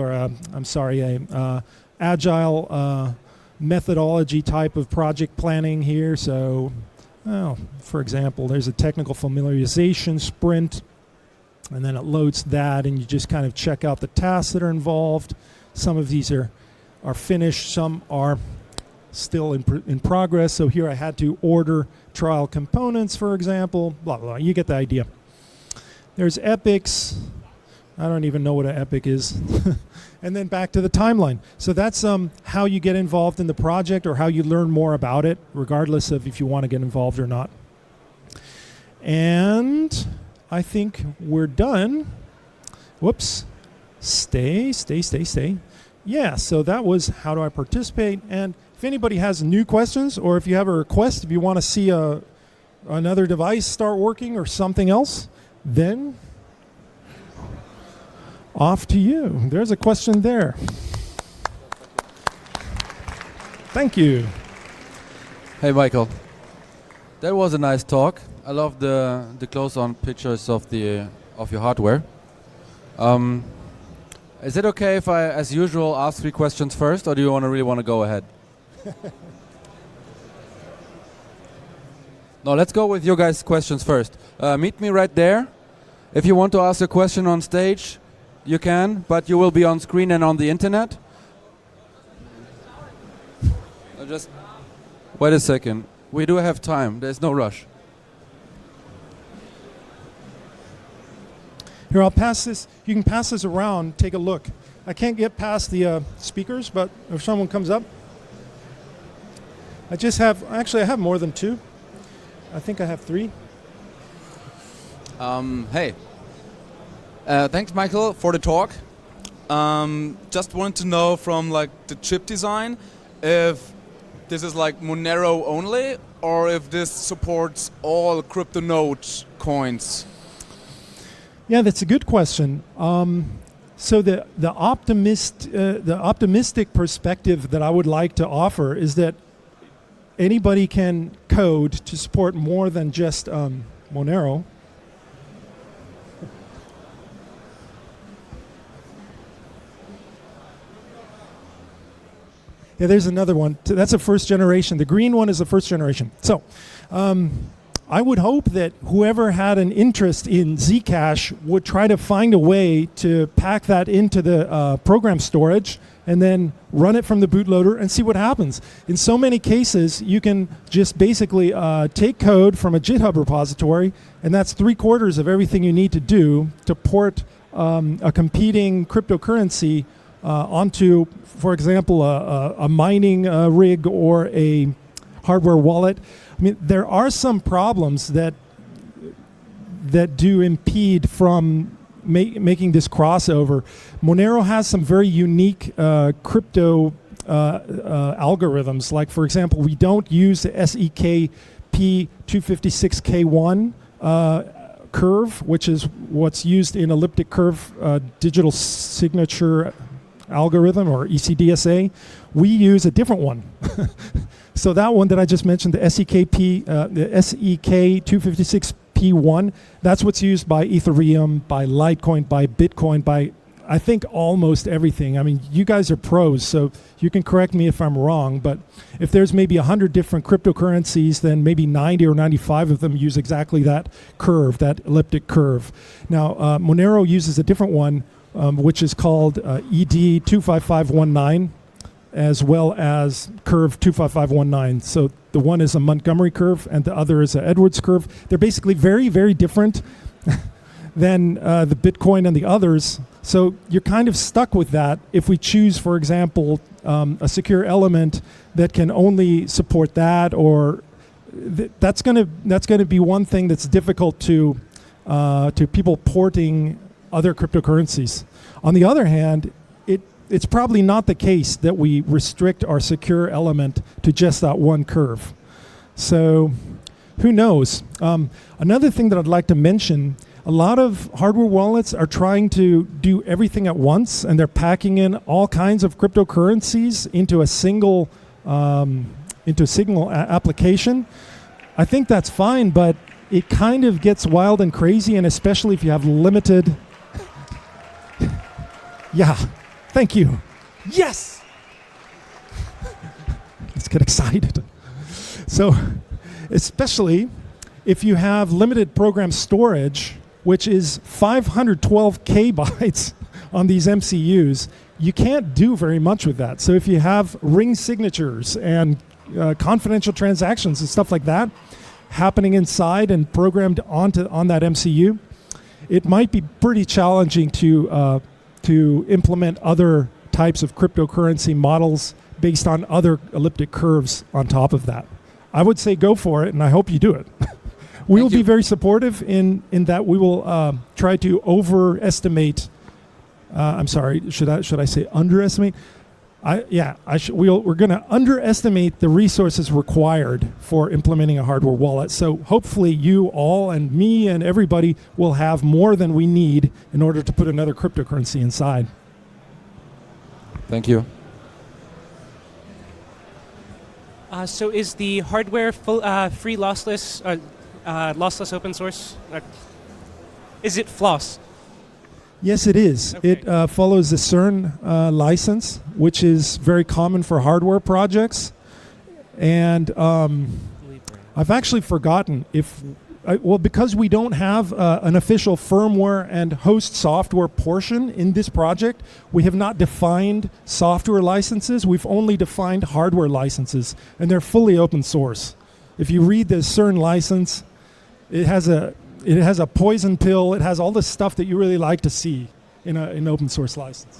agile methodology type of project planning here. So, for example, there's a technical familiarization sprint, and then it loads that, and you just kind of check out the tasks that are involved. Some of these are finished, some are still in progress. So here I had to order trial components, for example, blah, blah, you get the idea. There's epics. I don't even know what an epic is. And then back to the timeline. So that's how you get involved in the project, or how you learn more about it, regardless of if you want to get involved or not. And I think we're done. Whoops. Stay. Yeah, so that was how do I participate. And if anybody has new questions, or if you have a request, if you want to see another device start working or something else, then off to you. There's a question there. Thank you. Hey, Michael. That was a nice talk. I love the close-on pictures of your hardware. Is it okay if I, as usual, ask 3 questions first, or do you really want to go ahead? No, let's go with your guys' questions first. Meet me right there. If you want to ask a question on stage, you can, but you will be on screen and on the internet. Just wait a second. We do have time. There's no rush. Here, I'll pass this. You can pass this around. Take a look. I can't get past the speakers, but if someone comes up. I have more than 2. I think I have 3. Hey. Thanks, Michael, for the talk. Just wanted to know from the chip design if this is Monero only, or if this supports all CryptoNote coins. Yeah, that's a good question. So the optimistic perspective that I would like to offer is that anybody can code to support more than just Monero. Yeah, there's another one. That's a first generation. The green one is the first generation. So I would hope that whoever had an interest in Zcash would try to find a way to pack that into the program storage and then run it from the bootloader and see what happens. In so many cases, you can just basically take code from a GitHub repository, and that's 3/4 of everything you need to do to port a competing cryptocurrency onto, for example, a mining rig or a hardware wallet. I mean, there are some problems that do impede from making this crossover. Monero has some very unique crypto algorithms. Like, for example, we don't use the SEK P256K1 curve, which is what's used in elliptic curve digital signature algorithm, or ECDSA. We use a different one. So that one that I just mentioned, the SEK256P1, that's what's used by Ethereum, by Litecoin, by Bitcoin, by I think almost everything. I mean, you guys are pros, so you can correct me if I'm wrong, but if there's maybe 100 different cryptocurrencies, then maybe 90 or 95 of them use exactly that curve, that elliptic curve. Now, Monero uses a different one, which is called ED25519. as well as curve 25519. So the one is a Montgomery curve and the other is an Edwards curve. They're basically very, very different than the Bitcoin and the others. So you're kind of stuck with that if we choose, for example, a secure element that can only support that, or that's going to be one thing that's difficult to people porting other cryptocurrencies. On the other hand, it's probably not the case that we restrict our secure element to just that one curve. So who knows? Another thing that I'd like to mention, a lot of hardware wallets are trying to do everything at once, and they're packing in all kinds of cryptocurrencies into a single application. I think that's fine, but it kind of gets wild and crazy, and especially if you have limited... Yeah. Thank you. Yes! Let's get excited. So, especially if you have limited program storage, which is 512 kbytes on these MCUs, you can't do very much with that. So if you have ring signatures and confidential transactions and stuff like that happening inside and programmed on that MCU, it might be pretty challenging to implement other types of cryptocurrency models based on other elliptic curves on top of that. I would say go for it, and I hope you do it. We will be very supportive in that we will try to overestimate. I'm sorry, should I say underestimate? We're going to underestimate the resources required for implementing a hardware wallet. So hopefully you all and me and everybody will have more than we need in order to put another cryptocurrency inside. Thank you. So is the hardware free lossless, lossless open source? Is it FLOSS? Yes, it is. Okay. It follows the CERN license, which is very common for hardware projects. And I've actually forgotten because we don't have an official firmware and host software portion in this project, we have not defined software licenses. We've only defined hardware licenses, and they're fully open source. If you read the CERN license, it has a poison pill. It has all the stuff that you really like to see in an open source license.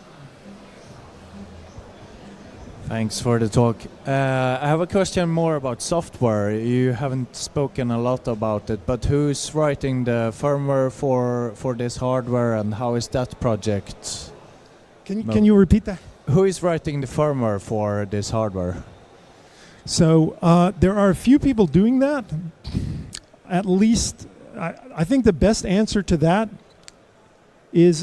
Thanks for the talk. I have a question more about software. You haven't spoken a lot about it, but who's writing the firmware for this hardware, and how is that project? Can you repeat that? Who is writing the firmware for this hardware? So there are a few people doing that. At least, I think the best answer to that is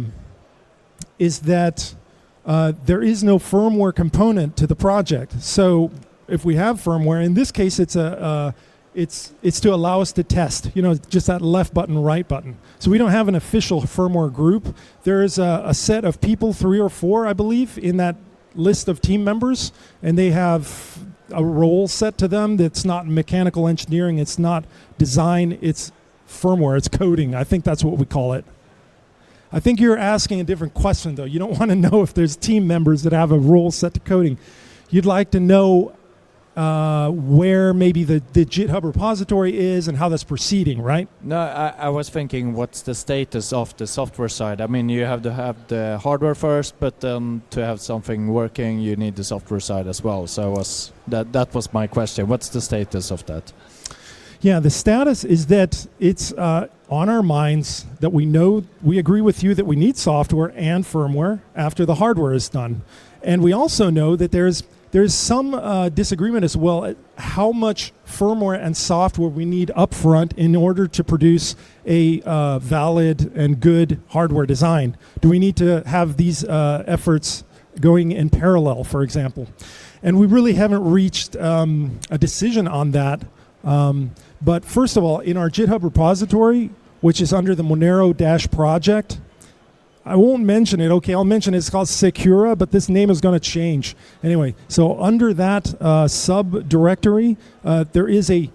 that there is no firmware component to the project. So if we have firmware, in this case, it's to allow us to test. Just that left button, right button. So we don't have an official firmware group. There is a set of people, 3 or 4, I believe, in that list of team members, and they have a role set to them that's not mechanical engineering, it's not design, it's firmware, it's coding. I think that's what we call it. I think you're asking a different question, though. You don't want to know if there's team members that have a role set to coding. You'd like to know where maybe the GitHub repository is and how that's proceeding, right? No, I was thinking, what's the status of the software side? I mean, you have to have the hardware first, but to have something working, you need the software side as well. So that was my question. What's the status of that? Yeah, the status is that it's on our minds that we agree with you that we need software and firmware after the hardware is done. And we also know that there's some disagreement as well at how much firmware and software we need upfront in order to produce a valid and good hardware design. Do we need to have these efforts going in parallel, for example? And we really haven't reached a decision on that. But first of all, in our GitHub repository, which is under the Monero-project, I won't mention it. Okay, I'll mention it. It's called Secura, but this name is going to change. Anyway, so under that subdirectory, there is a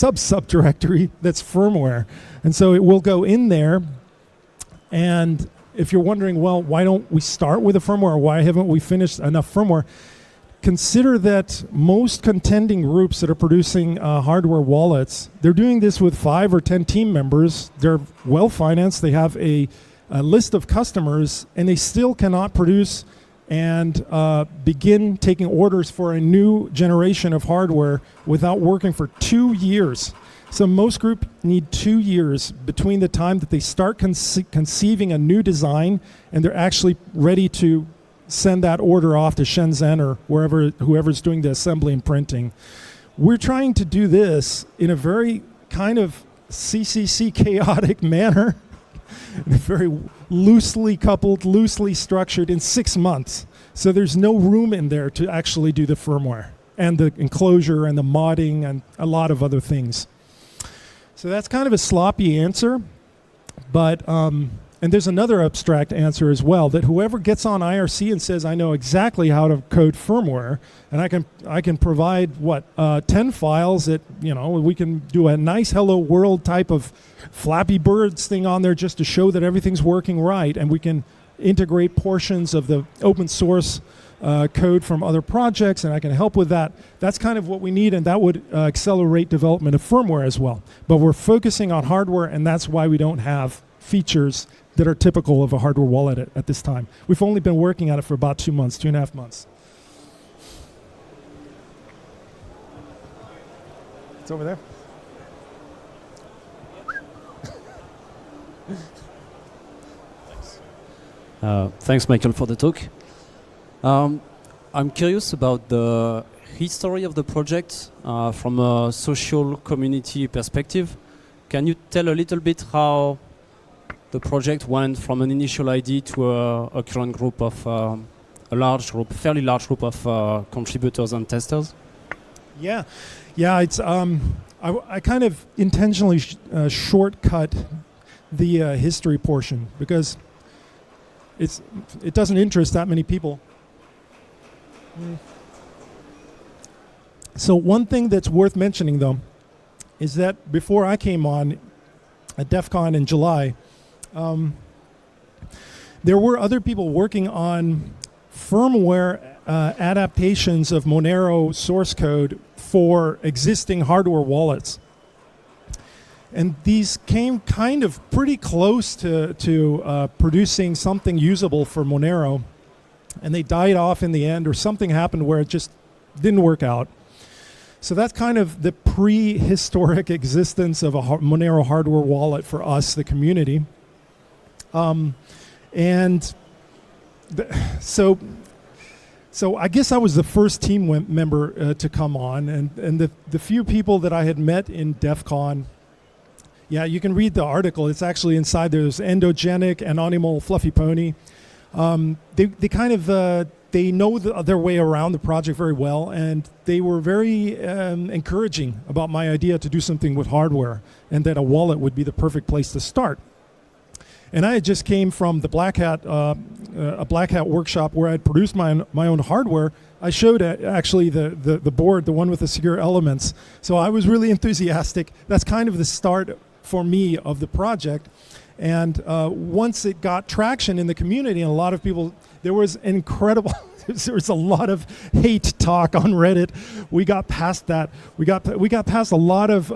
subdirectory that's firmware. And so it will go in there, and if you're wondering, well, why don't we start with a firmware, or why haven't we finished enough firmware? Consider that most contending groups that are producing hardware wallets, they're doing this with 5 or 10 team members. They're well financed. They have a list of customers, and they still cannot produce and begin taking orders for a new generation of hardware without working for 2 years. So most groups need 2 years between the time that they start conceiving a new design and they're actually ready to send that order off to Shenzhen or wherever, whoever's doing the assembly and printing. We're trying to do this in a very kind of CCC chaotic manner, very loosely coupled, loosely structured in 6 months. So there's no room in there to actually do the firmware and the enclosure and the modding and a lot of other things. So that's kind of a sloppy answer, but and there's another abstract answer as well, that whoever gets on IRC and says, I know exactly how to code firmware, and I can provide 10 files that, we can do a nice hello world type of Flappy Birds thing on there just to show that everything's working right, and we can integrate portions of the open source code from other projects, and I can help with that. That's kind of what we need, and that would accelerate development of firmware as well. But we're focusing on hardware, and that's why we don't have features that are typical of a hardware wallet at this time. We've only been working on it for about 2 months, 2.5 months. It's over there. Thanks, Michael, for the talk. I'm curious about the history of the project from a social community perspective. Can you tell a little bit how the project went from an initial idea to a current group of fairly large group of contributors and testers? Yeah. It's I kind of intentionally shortcut the history portion because it doesn't interest that many people. So one thing that's worth mentioning, though, is that before I came on at DEF CON in July, there were other people working on firmware adaptations of Monero source code for existing hardware wallets. And these came kind of pretty close to producing something usable for Monero, and they died off in the end, or something happened where it just didn't work out. So that's kind of the prehistoric existence of a Monero hardware wallet for us, the community. So I guess I was the first team member to come on, and the few people that I had met in DEF CON, yeah, you can read the article. It's actually inside there. There's Endogenic, Anonymal, Fluffy Pony. They kind of they know their way around the project very well, and they were very encouraging about my idea to do something with hardware, and that a wallet would be the perfect place to start. And I had just came from the Black Hat, a Black Hat workshop where I had produced my own hardware. I showed actually the board, the one with the secure elements. So I was really enthusiastic. That's kind of the start for me of the project. And once it got traction in the community, and a lot of people, there was incredible, there was a lot of hate talk on Reddit. We got past that. We got past a lot of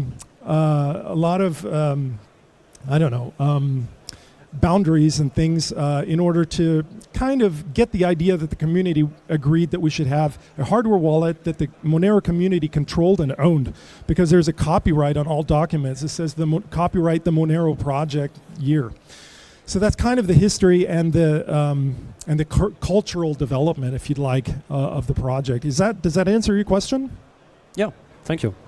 I don't know, boundaries and things in order to kind of get the idea that the community agreed that we should have a hardware wallet that the Monero community controlled and owned, because there's a copyright on all documents. It says copyright the Monero project year. So that's kind of the history and the cultural development, if you'd like, of the project. Does that answer your question? Yeah, thank you.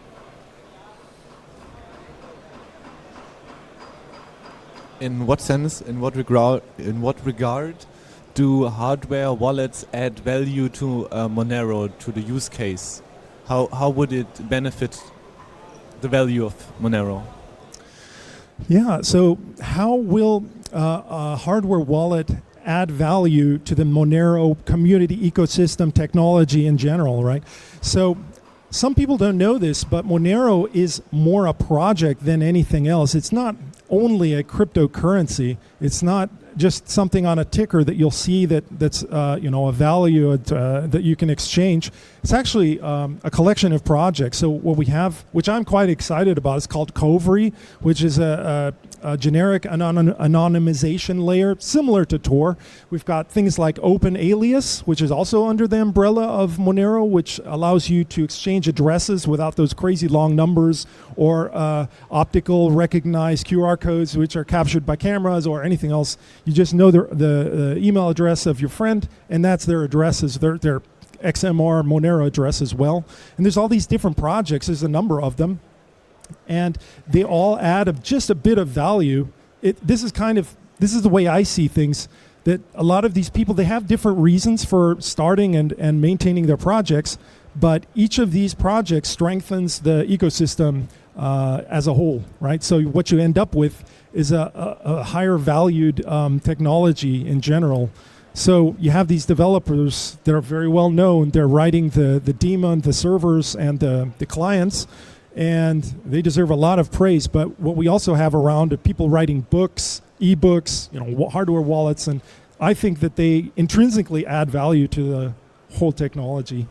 In what sense, in what regard do hardware wallets add value to Monero, to the use case? How would it benefit the value of Monero? Yeah, so how will a hardware wallet add value to the Monero community ecosystem technology in general, right? So some people don't know this, but Monero is more a project than anything else. It's not only a cryptocurrency. It's not just something on a ticker that you'll see that's a value that you can exchange. It's actually a collection of projects. So what we have, which I'm quite excited about, is called Kovri, which is a generic anonymization layer similar to Tor. We've got things like Open Alias, which is also under the umbrella of Monero, which allows you to exchange addresses without those crazy long numbers or optical recognized QR codes, which are captured by cameras or anything else. You just know the email address of your friend, and that's their addresses, their XMR Monero address as well. And there's all these different projects. There's a number of them. And they all add just a bit of value. This is the way I see things, that a lot of these people, they have different reasons for starting and maintaining their projects, but each of these projects strengthens the ecosystem as a whole, right? So what you end up with is a higher valued technology in general. So you have these developers that are very well known. They're writing the daemon, the servers, and the clients, and they deserve a lot of praise. But what we also have around are people writing books, ebooks, hardware wallets, and I think that they intrinsically add value to the whole technology.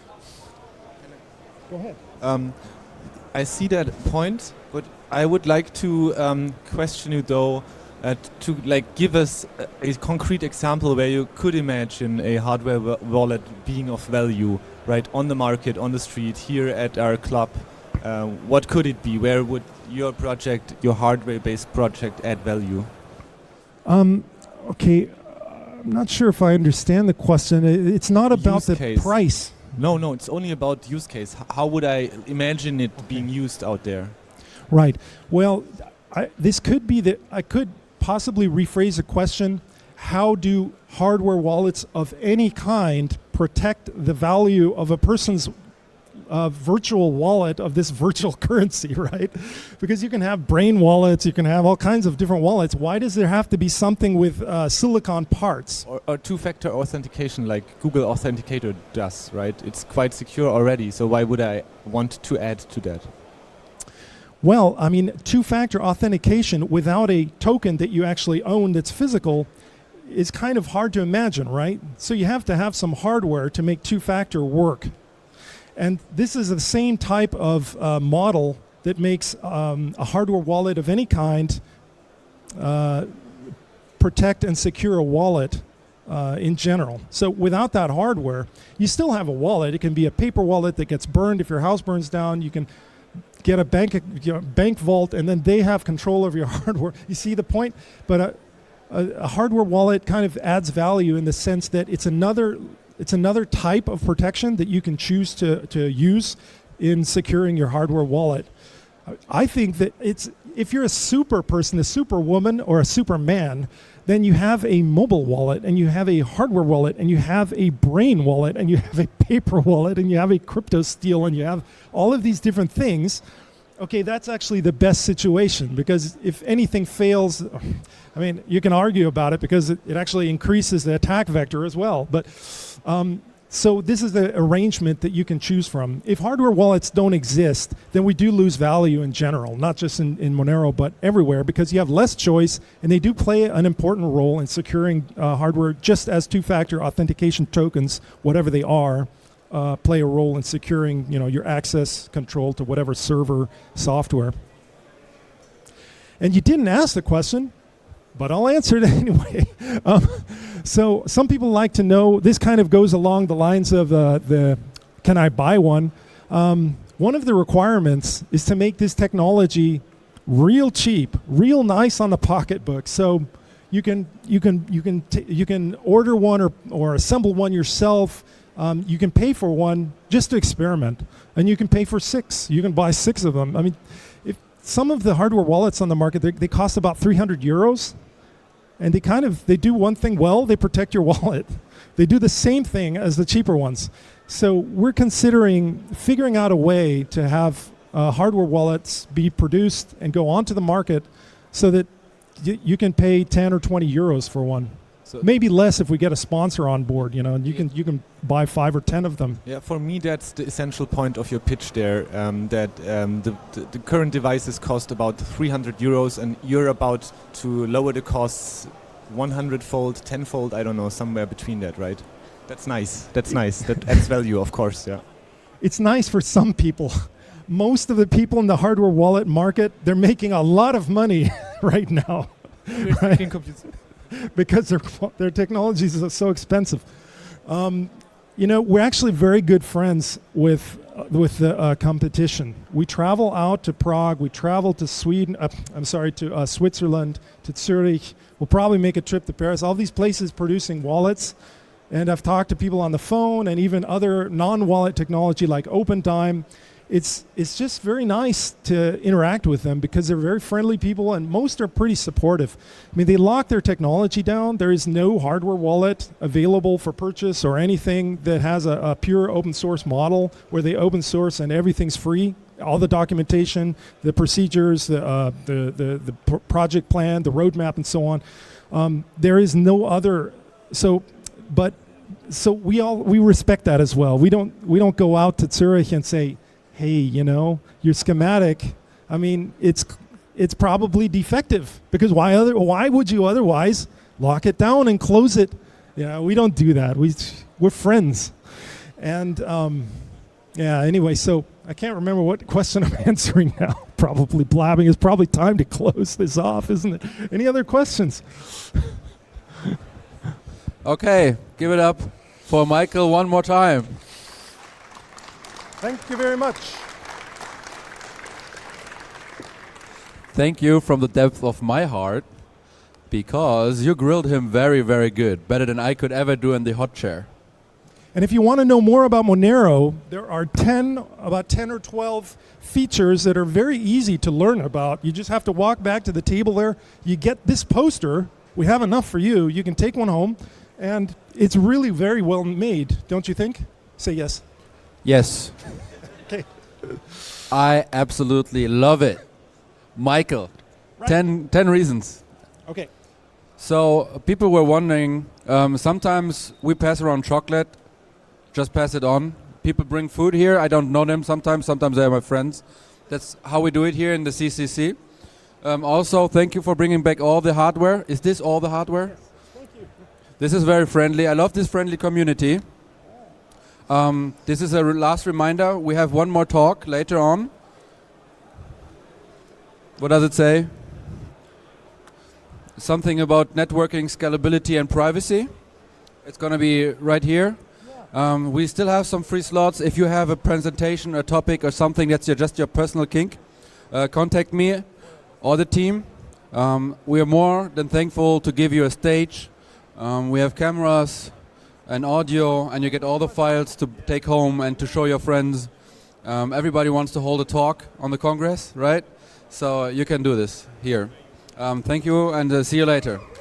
Go ahead. I see that point, but I would like to question you though, to give us a concrete example where you could imagine a hardware wallet being of value, right, on the market, on the street, here at our club. What could it be? Where would your project, your hardware-based project, add value? Okay, I'm not sure if I understand the question. It's not about the case. price. No, it's only about use case. How would I imagine it being used out there? Right. Well, this could be that I could possibly rephrase the question. How do hardware wallets of any kind protect the value of a person's virtual wallet of this virtual currency, right? Because you can have brain wallets, you can have all kinds of different wallets. Why does there have to be something with silicon parts? Or two-factor authentication like Google Authenticator does, right? It's quite secure already, so why would I want to add to that? Well, I mean, two-factor authentication without a token that you actually own that's physical is kind of hard to imagine, right? So you have to have some hardware to make two-factor work. And this is the same type of model that makes a hardware wallet of any kind protect and secure a wallet in general. So without that hardware, you still have a wallet. It can be a paper wallet that gets burned. If your house burns down, you can get a bank vault, and then they have control over your hardware. You see the point? But a hardware wallet kind of adds value in the sense that it's another type of protection that you can choose to use in securing your hardware wallet. I think that if you're a super person, a super woman, or a superman, then you have a mobile wallet, and you have a hardware wallet, and you have a brain wallet, and you have a paper wallet, and you have a crypto steel, and you have all of these different things. Okay, that's actually the best situation, because if anything fails, I mean, you can argue about it because it actually increases the attack vector as well. But so this is the arrangement that you can choose from. If hardware wallets don't exist, then we do lose value in general, not just in Monero, but everywhere, because you have less choice, and they do play an important role in securing hardware, just as two-factor authentication tokens, whatever they are, play a role in securing, your access control to whatever server software. And you didn't ask the question, but I'll answer it anyway. So some people like to know, this kind of goes along the lines of the can I buy one? One of the requirements is to make this technology real cheap, real nice on the pocketbook. So you can order one or assemble one yourself. You can pay for one just to experiment, and you can pay for 6. You can buy 6 of them. I mean, if some of the hardware wallets on the market, they cost about 300 euros, and they do one thing well. They protect your wallet. They do the same thing as the cheaper ones. So we're considering figuring out a way to have hardware wallets be produced and go onto the market, so that you can pay 10 or 20 euros for one. So maybe less if we get a sponsor on board, and you can buy 5 or 10 of them. Yeah, for me that's the essential point of your pitch there. That the current devices cost about 300 euros, and you're about to lower the costs 100-fold, 10-fold, I don't know, somewhere between that, right? That's nice. That's nice. That adds value, of course, yeah. It's nice for some people. Most of the people in the hardware wallet market, they're making a lot of money right now. Right? Because their technologies are so expensive. We're actually very good friends with the competition. We travel out to Prague. We travel to to Switzerland, to Zurich. We'll probably make a trip to Paris. All these places producing wallets. And I've talked to people on the phone and even other non-wallet technology like OpenTime. It's just very nice to interact with them because they're very friendly people and most are pretty supportive. I mean, they lock their technology down. There is no hardware wallet available for purchase or anything that has a pure open source model where they open source and everything's free. All the documentation, the procedures, the project plan, the roadmap, and so on. There is no other. So we respect that as well. We don't go out to Zurich and say, hey, your schematic, I mean, it's probably defective because why would you otherwise lock it down and close it? We don't do that. We're friends. And anyway, so I can't remember what question I'm answering now. Probably blabbing. It's probably time to close this off, isn't it? Any other questions? Okay, give it up for Michael one more time. Thank you very much. Thank you from the depth of my heart, because you grilled him very, very good. Better than I could ever do in the hot chair. And if you want to know more about Monero, there are about 10 or 12 features that are very easy to learn about. You just have to walk back to the table there. You get this poster. We have enough for you. You can take one home. And it's really very well made, don't you think? Say yes. Yes. Okay. I absolutely love it. Michael, Right. 10 reasons. Okay. So people were wondering, sometimes we pass around chocolate, just pass it on. People bring food here. I don't know them sometimes they're my friends. That's how we do it here in the CCC. Also, thank you for bringing back all the hardware. Is this all the hardware? Yes. Thank you. This is very friendly. I love this friendly community. This is a last reminder. We have one more talk later on. What does it say? Something about networking, scalability, and privacy. It's going to be right here. We still have some free slots. If you have a presentation, a topic, or something that's just your personal kink, contact me or the team. We are more than thankful to give you a stage. We have cameras and audio, and you get all the files to take home and to show your friends. Everybody wants to hold a talk on the Congress, right? So you can do this here. Thank you, and see you later.